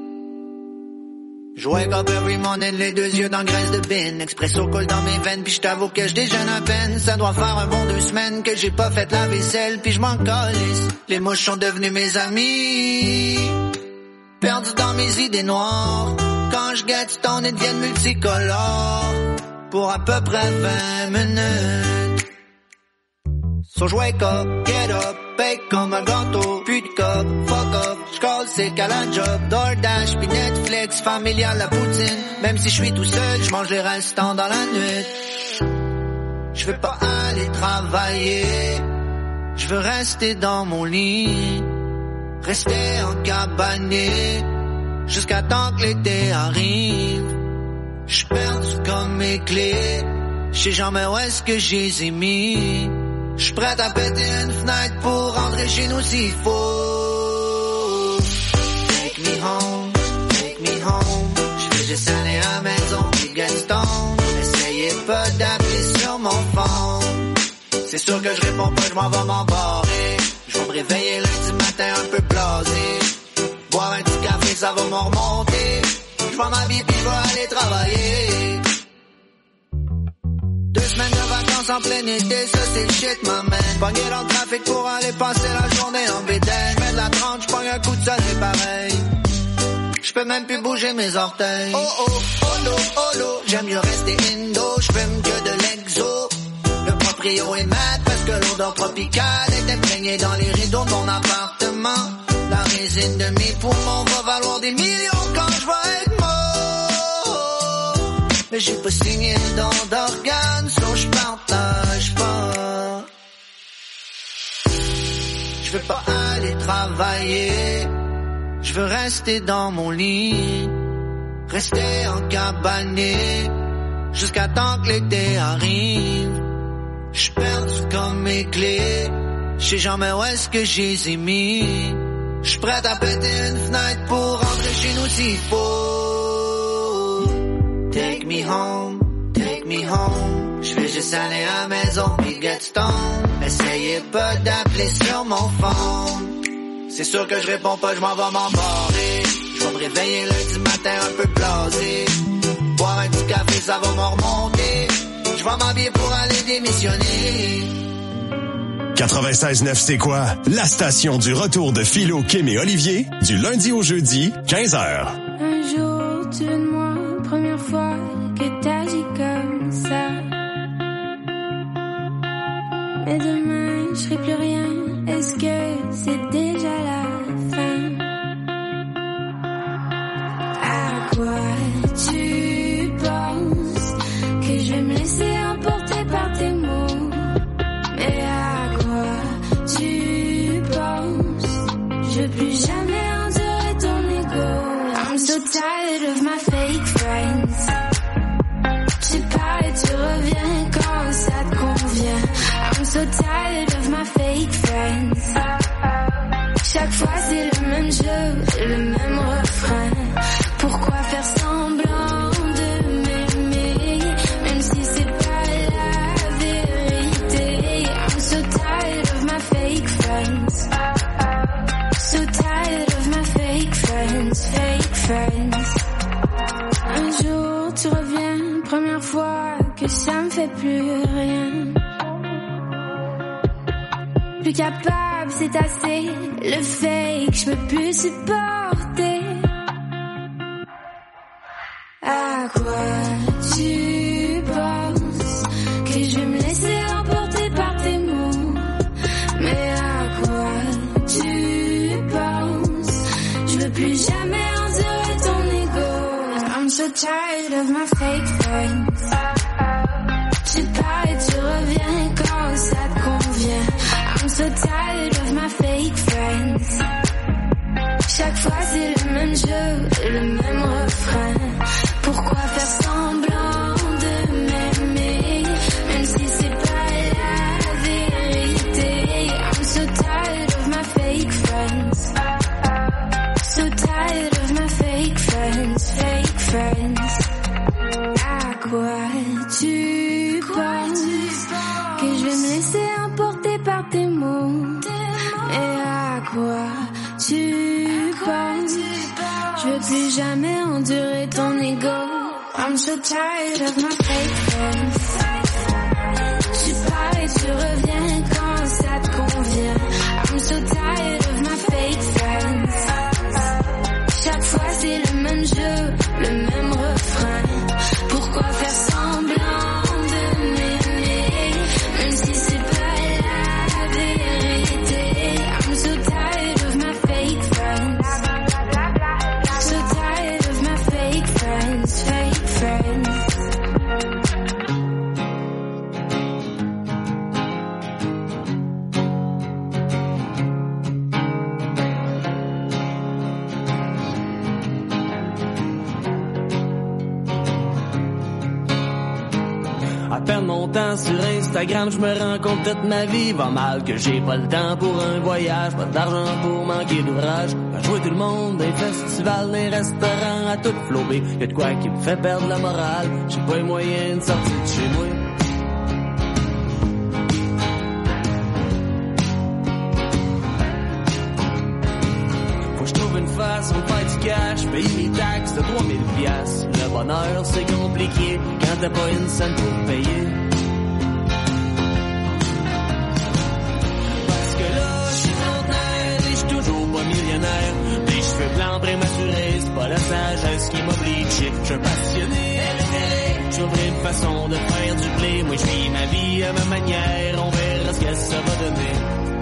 Je wake up every morning, les deux yeux dans graisse de bin. Expresso coule dans mes veines, puis je t'avoue que je déjeune à peine. Ça doit faire un bon deux semaines que j'ai pas fait la vaisselle, puis je m'en calisse. Les mouches sont devenues mes amis, perdu dans mes idées noires. Quand je get stone, ils deviennent multicolores. Pour à peu près vingt minutes. So je wake up, get up, bake comme un gâteau. Plus de cop, fuck up, j'call c'est qu'à la job. DoorDash, pis Netflix, familial, la poutine. Même si je suis tout seul, j'mange les restants dans la nuit. Je veux pas aller travailler, je veux rester dans mon lit. Rester en cabané, jusqu'à temps que l'été arrive. J'suis perdu comme mes clés, j'sais jamais où est-ce que j'ai mis. J'suis prête à péter une fenêtre pour rentrer chez nous s'il faut. Take me home, take me home. J'vais juste aller à la maison pis get stone. Essayez pas d'appeler sur mon phone. C'est sûr que je réponds pas, je m'en vais m'embarrer. Je vais me réveiller lundi matin un peu blasé. Boire un petit café, ça va m'en remonter. Je vais m'habiller pis je vais aller travailler. Deux semaines de vacances en plein été, ça c'est le shit, ma man. Pogné dans le trafic pour aller passer la journée en bédaine. J'mets de la trente, j'pogne un coup de soleil pareil. J'peux même plus bouger mes orteils. Oh oh, oh no, oh no, j'aime mieux rester indo. J'fume que de l'exo. Le proprio est mat parce que l'odeur tropicale est imprégnée dans les rideaux de mon appartement. La résine de mes poumons va valoir des millions quand je vais être mort. Mais j'ai pas signé dans d'organes, so j'partage pas. Je veux pas aller travailler, je veux rester dans mon lit. Rester en cabané, jusqu'à temps que l'été arrive. J'suis perdu comme mes clés, j'sais jamais où est-ce que j'ai mis. J'suis prête à péter une fenêtre pour rentrer chez nous s'il faut. Take me home, take me home. J'vais juste aller à la maison pis get stone. Essayez pas d'appeler sur mon phone. C'est sûr que je réponds pas, je m'en vais m'embarrer. Je vais me réveiller lundi matin un peu blasé. Boire un petit café, ça va m'en remonter. Je vais m'habiller pour aller démissionner. quatre-vingt-seize neuf, c'est quoi? La station du retour de Philo, Kim et Olivier, du lundi au jeudi, quinze heures. Un jour, tu de moi, première fois que t'agis comme ça. Mais demain, je serai plus rien. Est-ce que c'est déjà la fin? À quoi tu penses? Que je vais me laisser emporter par tes mots? Mais à quoi tu penses? Je veux plus jamais endurer ton ego. I'm so tired of my fake friends. Tu pars et tu reviens quand ça te convient. I'm so tired of my fake friends. Chaque fois c'est le même jeu, le même refrain. Pourquoi faire semblant de m'aimer, même si c'est pas la vérité? I'm so tired of my fake friends. So tired of my fake friends, fake friends. Un jour tu reviens, première fois que ça me fait plus rien. Plus capable, c'est assez. Le fake, je peux plus supporter. À quoi tu penses? Que je vais me laisser emporter par tes mots? Mais à quoi tu penses? Je veux plus jamais endurer ton ego. I'm so tired of my fake friends. Tu pars et tu reviens quand ça te convient. I'm so tired of my fake friends. Chaque fois c'est le même jeu, le même refrain. Pourquoi faire semblant de m'aimer, même si c'est pas la vérité? I'm so tired of my fake peux plus jamais endurer ton ego. I'm so tired of my fake friends. Tu pars et tu reviens quand ça te convient. I'm so tired of my fake friends. Chaque fois c'est le même jeu, le même refrain. Pourquoi faire semblant de m'aimer, même si c'est pas la vérité. I'm so tired of my fake friends. So tired of my fake friends, fake friends. À perdre mon temps sur Instagram, je me rends compte toute ma vie va mal, que j'ai pas le temps pour un voyage, pas d'argent pour manquer d'ouvrage, à jouer tout le monde, des festivals, des restaurants, à tout flober. Y'a de quoi qui me fait perdre la morale, j'ai pas les moyens de sortir de chez moi. Faut que je trouve une façon de faire du cash, payer mes taxes de trois mille piastres. Le bonheur c'est compliqué quand t'as pas une scène pour payer. Parce que là, je suis trentenaire et je suis toujours pas millionnaire. Des cheveux blancs prématurés, c'est pas la sagesse qui m'oblige. Je suis passionné, j'ai trouvé une façon de faire du blé. Moi je vis ma vie à ma manière, on verra ce que ça va donner.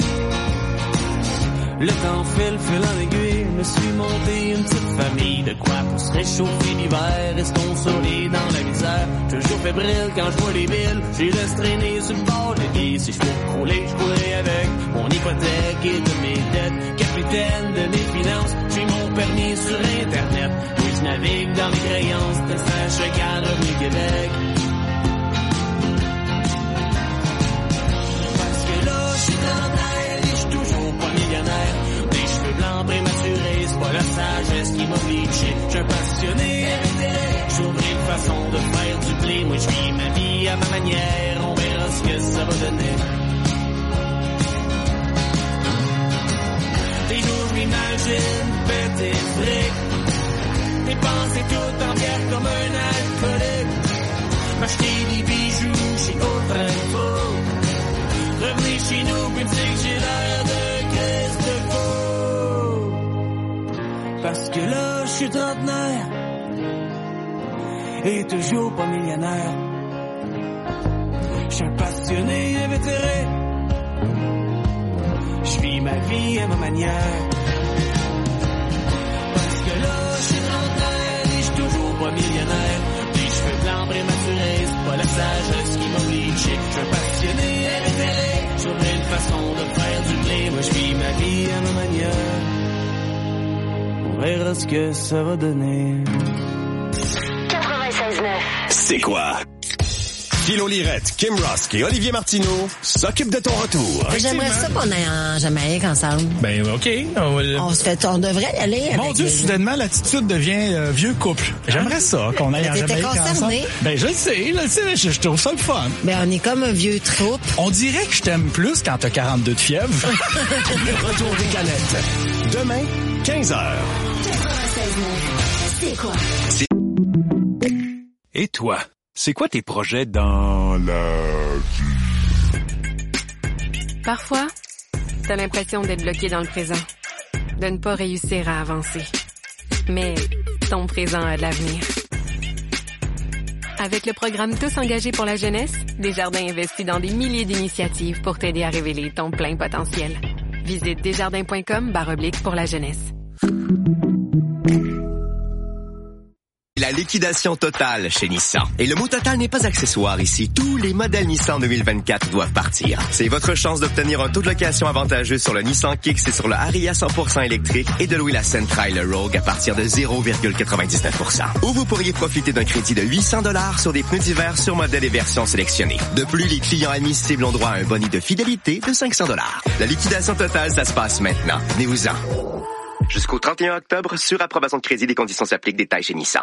Le temps file, file en aiguille, me suis monté une petite famille. De quoi pour se réchauffer l'hiver, restons soleil dans la misère. Toujours fébrile quand je vois les villes, j'ai laisse traîner sur le bord de gué. Si je peux rouler, je pourrais avec mon hypothèque et de mes dettes. Capitaine de mes finances, j'ai mon permis sur Internet. Oui, je navigue dans mes créances, de sache qu'à Revenu Québec. Parce que là, je suis dans l'air et je suis toujours pas millionnaire. Des cheveux blancs prématurés, c'est pas la sagesse qui m'oblige. Je suis un passionné, j'ai trouvé une façon de faire du blé. Moi je vis ma vie à ma manière, on verra ce que ça va donner. Des jours je m'imagine péter fric, dépenser tout en bière comme un alcoolique, m'acheter des bijoux chez Old Info, revenir chez nous puis me dire que j'ai l'air de Christ de faux. Parce que là, je suis trentenaire et toujours pas millionnaire. Je suis un passionné invétéré, je vis ma vie à ma manière. Parce que là, je suis trentenaire et je suis toujours pas millionnaire. Des cheveux blancs prématurés, c'est pas la sagesse qui m'oblige. Je suis un passionné invétéré, j'aurais une façon de faire du blé. Moi je vis ma vie à ma manière, on verra ce que ça va donner. quatre-vingt-seize neuf. C'est quoi? Philo Lirette, Kim Rusk et Olivier Martineau s'occupent de ton retour. J'aimerais ça qu'on aille en Jamaïque ensemble. Ben, OK. On, va... on se fait, on devrait y aller. Mon avec Dieu, les... soudainement, l'attitude devient euh, vieux couple. J'aimerais ça, qu'on aille en Jamaïque ensemble. Ben, je le sais, je le sais, mais je, je trouve ça le fun. Ben, on est comme un vieux troupe. On dirait que je t'aime plus quand t'as quarante-deux de fièvre. Le retour des canettes. Demain, quinze heures. C'est quoi? C'est... Et toi? C'est quoi tes projets dans la vie? Parfois, t'as l'impression d'être bloqué dans le présent, de ne pas réussir à avancer. Mais ton présent a de l'avenir. Avec le programme Tous engagés pour la jeunesse, Desjardins investit dans des milliers d'initiatives pour t'aider à révéler ton plein potentiel. Visite desjardins.com barre oblique pour la jeunesse. La liquidation totale chez Nissan. Et le mot total n'est pas accessoire ici. Tous les modèles Nissan deux mille vingt-quatre doivent partir. C'est votre chance d'obtenir un taux de location avantageux sur le Nissan Kicks et sur le Ariya cent pour cent électrique et de louer la Sentra et le Rogue à partir de zéro virgule quatre-vingt-dix-neuf pour cent. Ou vous pourriez profiter d'un crédit de huit cents dollars sur des pneus d'hiver sur modèles et versions sélectionnées. De plus, les clients admissibles ont droit à un boni de fidélité de cinq cents dollars. La liquidation totale, ça se passe maintenant. Venez-vous-en. Jusqu'au trente et un octobre, sur approbation de crédit, des conditions s'appliquent. Détails chez Nissan.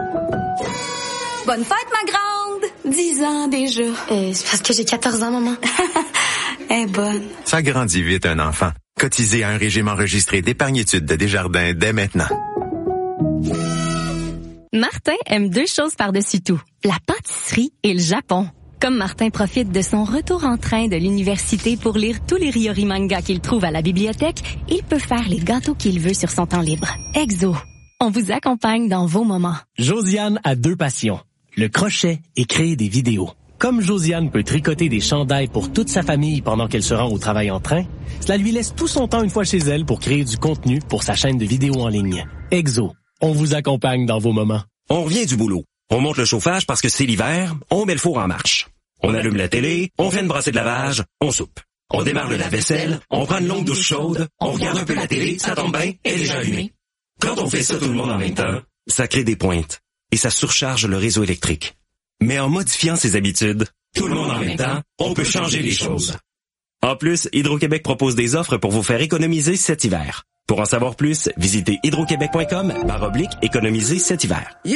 Bonne fête, ma grande! Dix ans déjà. Euh, c'est parce que j'ai quatorze ans, maman. Elle est bonne. Ça grandit vite, un enfant. Cotisez à un régime enregistré d'épargne-études de Desjardins dès maintenant. Martin aime deux choses par-dessus tout, la pâtisserie et le Japon. Comme Martin profite de son retour en train de l'université pour lire tous les Ryori mangas qu'il trouve à la bibliothèque, il peut faire les gâteaux qu'il veut sur son temps libre. Exo, on vous accompagne dans vos moments. Josiane a deux passions, le crochet et créer des vidéos. Comme Josiane peut tricoter des chandails pour toute sa famille pendant qu'elle se rend au travail en train, cela lui laisse tout son temps une fois chez elle pour créer du contenu pour sa chaîne de vidéos en ligne. Exo, on vous accompagne dans vos moments. On revient du boulot. On monte le chauffage parce que c'est l'hiver, on met le four en marche. On allume la télé, on fait une brassée de lavage, on soupe. On démarre le lave-vaisselle, on prend une longue douche chaude, on regarde un peu la télé, ça tombe bien, elle est déjà allumée. Quand on fait ça tout le monde en même temps, ça crée des pointes et ça surcharge le réseau électrique. Mais en modifiant ses habitudes, tout le monde en même temps, on peut changer les choses. En plus, Hydro-Québec propose des offres pour vous faire économiser cet hiver. Pour en savoir plus, visitez hydroquebec point com barre oblique économiser cet hiver. Yeah!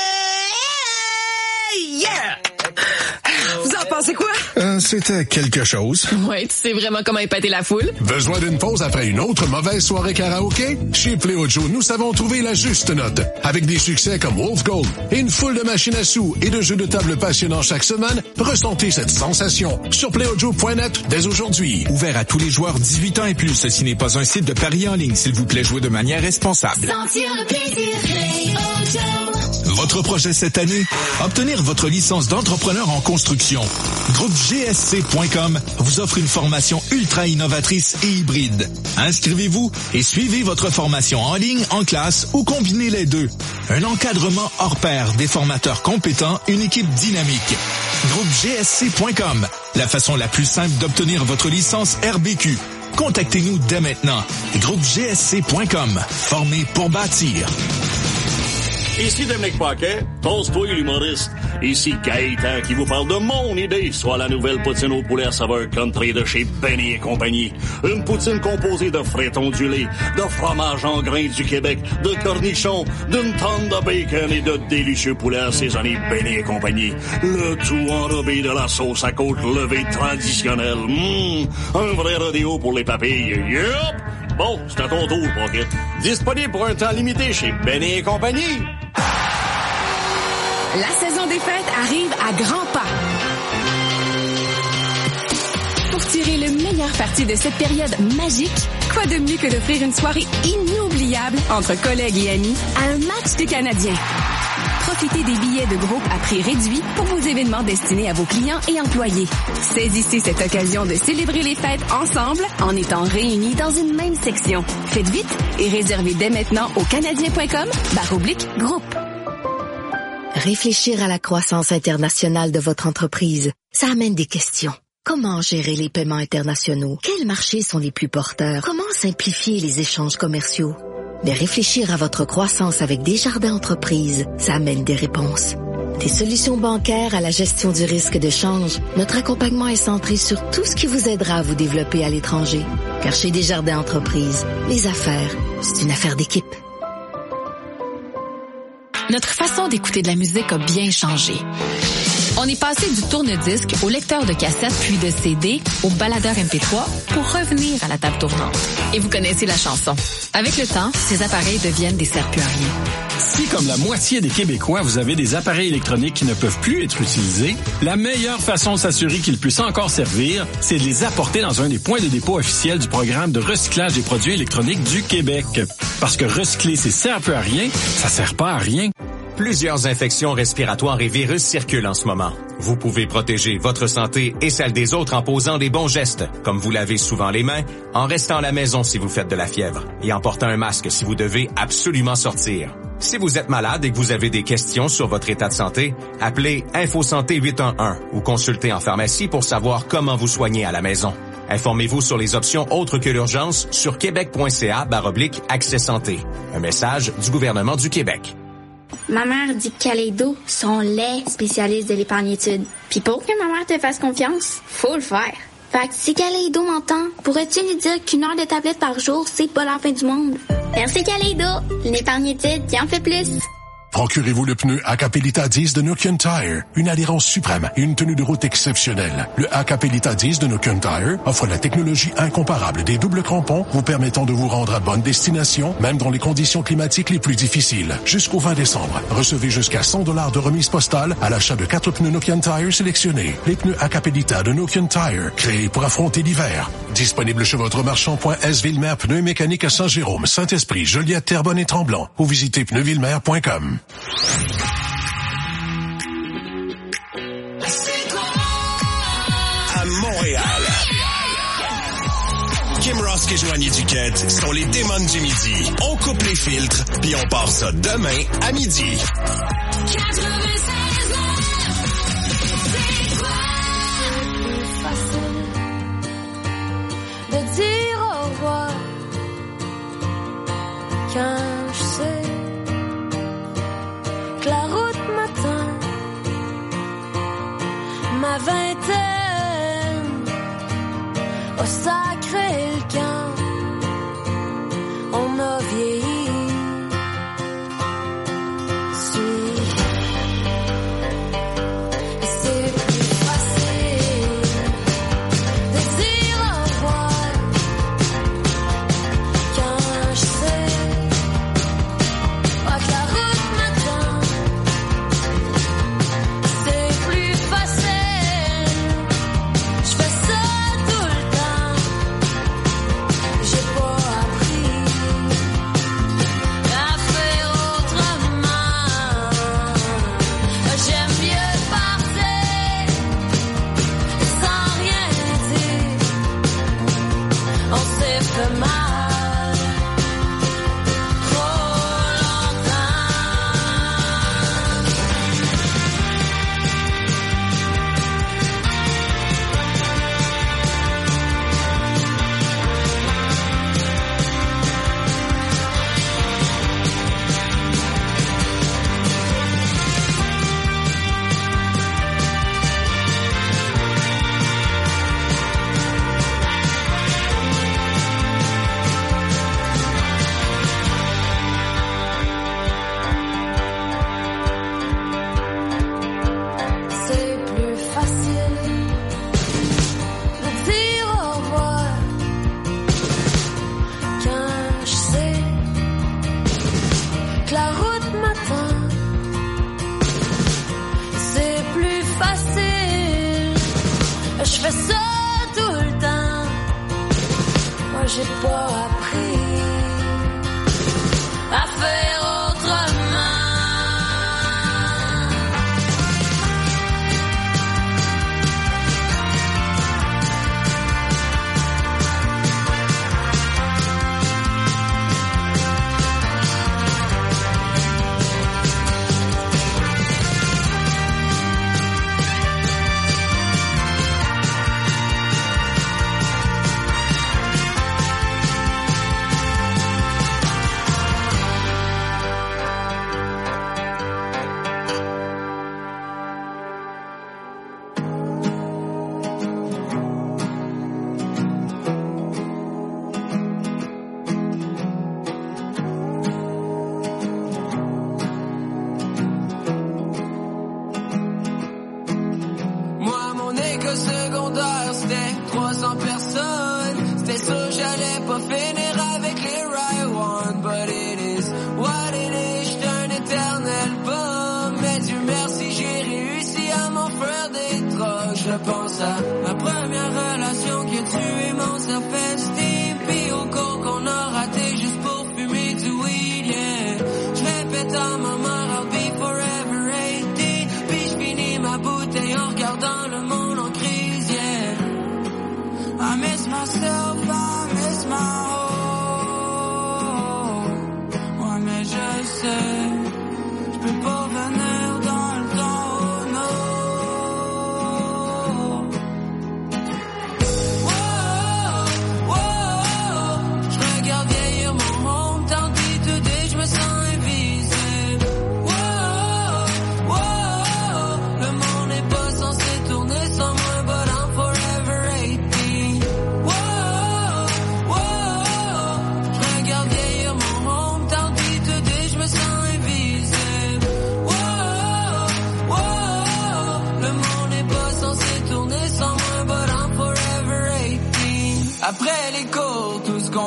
Yeah! Vous en pensez quoi? Euh, c'était quelque chose. Ouais, tu sais vraiment comment épater la foule. Besoin d'une pause après une autre mauvaise soirée karaoké? Chez Pléo Joe, nous savons trouver la juste note. Avec des succès comme Wolf Gold et une foule de machines à sous et de jeux de table passionnants chaque semaine, ressentez cette sensation sur pléo joe point net dès aujourd'hui. Ouvert à tous les joueurs dix-huit ans et plus. Ceci n'est pas un site de paris en ligne. S'il vous plaît, jouez de manière responsable. Sentir le plaisir, Pléo Joe. Votre projet cette année? Obtenir votre licence d'entrepreneur en construction. Groupe G S C point com vous offre une formation ultra innovatrice et hybride. Inscrivez-vous et suivez votre formation en ligne, en classe ou combinez les deux. Un encadrement hors pair, des formateurs compétents, une équipe dynamique. Groupe G S C point com, la façon la plus simple d'obtenir votre licence R B Q. Contactez-nous dès maintenant. Groupe G S C point com, formé pour bâtir. Ici Dominique Paquet, Toast-toi l'humoriste. Ici Gaëtan qui vous parle de mon idée, soit la nouvelle poutine au poulet à saveur country de chez Benny et compagnie. Une poutine composée de frites ondulées, de fromage en grains du Québec, de cornichons, d'une tonne de bacon et de délicieux poulets assaisonnés Benny et compagnie. Le tout enrobé de la sauce à côte levée traditionnelle. Mmh, un vrai rodéo pour les papilles. Yup! Bon, c'est à ton tour, Paquet. Disponible pour un temps limité chez Benny et compagnie. La saison des fêtes arrive à grands pas. Pour tirer le meilleur parti de cette période magique, quoi de mieux que d'offrir une soirée inoubliable entre collègues et amis à un match des Canadiens. Profitez des billets de groupe à prix réduit pour vos événements destinés à vos clients et employés. Saisissez cette occasion de célébrer les fêtes ensemble en étant réunis dans une même section. Faites vite et réservez dès maintenant au canadien point com barre oblique groupe. Réfléchir à la croissance internationale de votre entreprise, ça amène des questions. Comment gérer les paiements internationaux? Quels marchés sont les plus porteurs? Comment simplifier les échanges commerciaux? Mais réfléchir à votre croissance avec Desjardins Entreprises, ça amène des réponses. Des solutions bancaires à la gestion du risque de change, notre accompagnement est centré sur tout ce qui vous aidera à vous développer à l'étranger. Car chez Desjardins Entreprises, les affaires, c'est une affaire d'équipe. Notre façon d'écouter de la musique a bien changé. On est passé du tourne-disque au lecteur de cassette puis de C D au baladeur M P trois pour revenir à la table tournante. Et vous connaissez la chanson. Avec le temps, ces appareils deviennent des serpillariens. Si, comme la moitié des Québécois, vous avez des appareils électroniques qui ne peuvent plus être utilisés, la meilleure façon de s'assurer qu'ils puissent encore servir, c'est de les apporter dans un des points de dépôt officiels du programme de recyclage des produits électroniques du Québec. Parce que recycler, c'est sert peu à rien, ça sert pas à rien. Plusieurs infections respiratoires et virus circulent en ce moment. Vous pouvez protéger votre santé et celle des autres en posant des bons gestes, comme vous lavez souvent les mains, en restant à la maison si vous faites de la fièvre et en portant un masque si vous devez absolument sortir. Si vous êtes malade et que vous avez des questions sur votre état de santé, appelez InfoSanté huit un un ou consultez en pharmacie pour savoir comment vous soigner à la maison. Informez-vous sur les options autres que l'urgence sur québec point c a barre oblique accès santé. Un message du gouvernement du Québec. Ma mère dit que Kaleido sont les spécialistes de l'épargne-études. Puis pour que ma mère te fasse confiance, faut le faire. Fait que si Kaleido m'entend, pourrais-tu lui dire qu'une heure de tablette par jour, c'est pas la fin du monde? Merci Kaleido, l'épargne-études qui en fait plus. Procurez-vous le pneu Hakkapeliitta dix de Nokian Tire. Une adhérence suprême et une tenue de route exceptionnelle. Le Hakkapeliitta dix de Nokian Tire offre la technologie incomparable des doubles crampons vous permettant de vous rendre à bonne destination, même dans les conditions climatiques les plus difficiles. Jusqu'au vingt décembre, recevez jusqu'à cent dollars de remise postale à l'achat de quatre pneus Nokian Tire sélectionnés. Les pneus Hakkapeliitta de Nokian Tire, créés pour affronter l'hiver. Disponible chez votre marchand. S Villemer Pneus Mécaniques à Saint-Jérôme, Saint-Esprit, Joliette, Terrebonne et Tremblant. Ou visitez pneus villemer point com. À Montréal, Kim Rosk et Joanie Duquette sont les démons du midi. On coupe les filtres, puis on part ça demain à midi. De dire au revoir quand je sais que la route m'attend. Ma vingtaine au sacré le camp. On a vieilli. Si c'est plus facile de dire au revoir quand je sais pas que la route m'attend. C'est plus facile. Je fais ça tout le temps. J'ai pas appris à faire autrement. J'aime mieux partir sans rien dire. On s'est fait mal trop longtemps. C'est plus facile de dire au revoir quand je sais que la route m'attend. C'est plus facile. Je fais ça tout le temps. Moi j'ai pas appris à faire autrement. Moi, mon école secondaire, c'était trois cents personnes. C'était sûr, j'allais pas finir avec les Riot One. But it is what it is, j'étais un éternel bum. Mais Dieu merci, j'ai réussi à m'en faire des drogues. Je pense à ma première relation qui a tué mon self-esteem. Puis au cours qu'on a raté juste pour fumer du weed, yeah. Je répète à ma mère, I'll be forever eighteen. Puis je finis ma bouteille en regardant le monde en crise, yeah. I miss myself, I miss my home. Ouais, mais je sais, je peux pas venir dans le temps, non. Wow, wow, je regarde vieillir mon monde, tant dit tout dès je me sens invisible. Wow, wow, le monde n'est pas censé tourner sans moi, but I'm forever eighteen. Wow, wow, je regarde vieillir mon monde, tant dit tout dès je me sens invisible.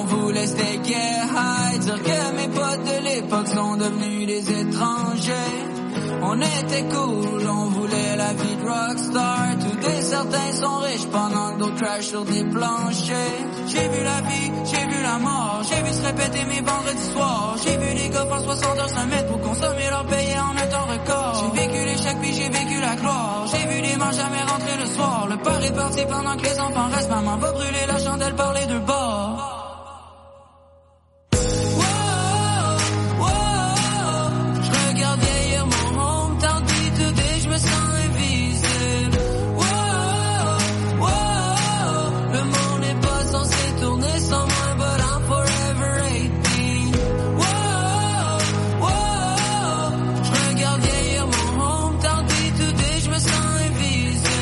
voulait stay get high, dire que mes potes de l'époque sont devenus des étrangers. On était cool, on voulait la vie de rockstar. Tous des certains sont riches pendant que d'autres crashent sur des planchers. J'ai vu la vie, j'ai vu la mort, j'ai vu se répéter mes vendredis soirs. J'ai vu les gars faire soixante heures se mettre pour consommer leur paye en un temps record. J'ai vécu l'échec puis j'ai vécu la gloire. J'ai vu des morts jamais rentrer le soir. Le père est parti pendant que les enfants restent. Maman va brûler la chandelle par les deux bords.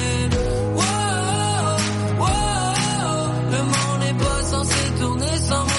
Some